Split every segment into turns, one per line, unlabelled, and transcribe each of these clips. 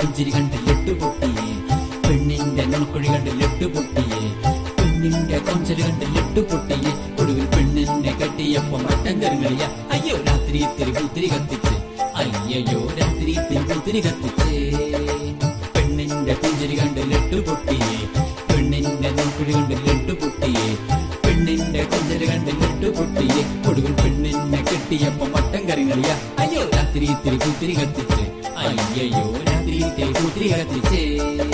പുഞ്ചിരി കണ്ട് ലെട്ടുപൊട്ടിയേ, പെണ്ണിന്റെ നുണക്കുഴി കണ്ട് ലെട്ടുപൊട്ടിയേ, പെണ്ണിന്റെ കൊഞ്ചല് കണ്ട് ലെട്ടുപൊട്ടിയേ. ഒടുവിൽ പെണ്ണിനെ കെട്ടിയപ്പോ മട്ടൻ കറികളിയ. അയ്യോ രാത്രി ഇത്തിരി പൂത്തിരി കത്തിച്ച്, അയ്യോ രാത്രി ഇത്തിരി പൂത്തിരി കത്തിച്ചേ. പെണ്ണിന്റെ പുഞ്ചിരി കണ്ട് ലെട്ടുപൊട്ടിയേ, പെണ്ണിന്റെ നുണക്കുഴി കണ്ട് ലെട്ടുപൊട്ടിയേ, പെണ്ണിന്റെ കൊഞ്ചല് കണ്ട് ലെട്ടുപൊട്ടിയേ. ഒടുവിൽ പെണ്ണിനെ കെട്ടിയപ്പോ മട്ടൻ കറികളിയ. അയ്യോ രാത്രി ഇത്തിരി പൂത്തിരി കത്തിച്ച്, അയ്യോ രാത്രി ഇത്തിരി പൂത്തിരി കത്തിച്ചേ.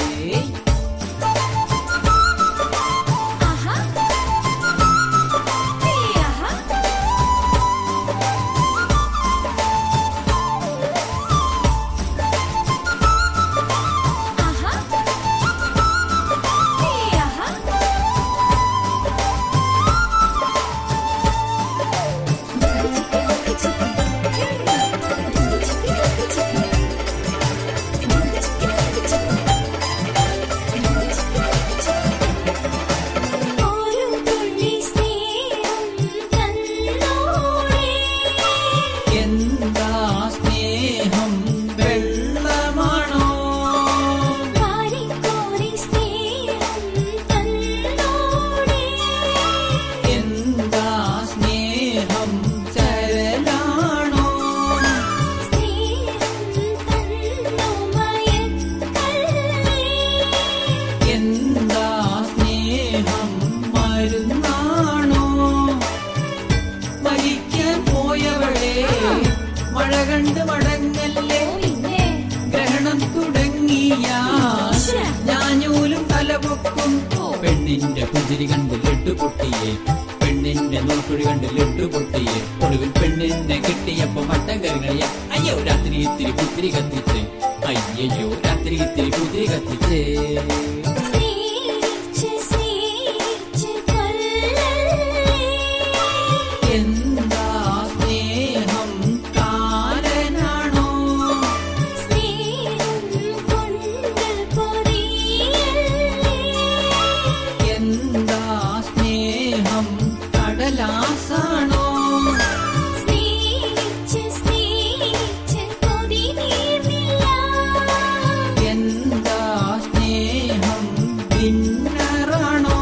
മഴ കണ്ട് മടങ്ങല്ലേ, ഗ്രഹണം തുടങ്ങിയ ഞാഞ്ഞൂലും തലപൊക്കും. പെണ്ണിന്റെ പുഞ്ചിരി കണ്ട് ലെട്ടുപൊട്ടിയേ, പെണ്ണിന്റെ നുണക്കുഴി കണ്ട് ലെട്ടുപൊട്ടിയേ. ഒടുവിൽ പെണ്ണിനെ കിട്ടിയപ്പോ മട്ടൻ കറികളിയ. അയ്യോ രാത്രി ഇത്തിരി പൂത്തിരി കത്തിച്ച്, അയ്യോ രാത്രി ഇത്തിരി പൂത്തിരി കത്തിച്ചേ. കടലാസാണോ എന്താ സ്നേഹം, ഡിന്നറാണോ?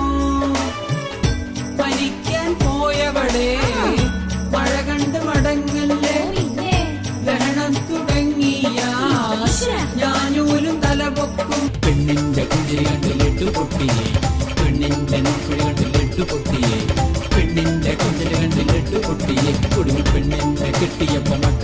മരിക്കാൻ പോയവളെ മഴ കണ്ട് മടങ്ങല്ലേ, ഗ്രഹണം തുടങ്ങിയ ഞാനൂലും തലപൊക്കും. പെണ്ണിന്റെ പുഞ്ചിരി കണ്ട് ലെട്ടുപൊട്ടിയേ, പെണ്ണിന്റെ നുണക്കുഴി കണ്ട് ലെട്ടുപൊട്ടിയേ, പെണ്ണിന്റെ കൊഞ്ചല് കണ്ട് ലെട്ടുപൊട്ടിയേ. ഒടുവിൽ പെണ്ണിനെ കെട്ടിയപ്പോ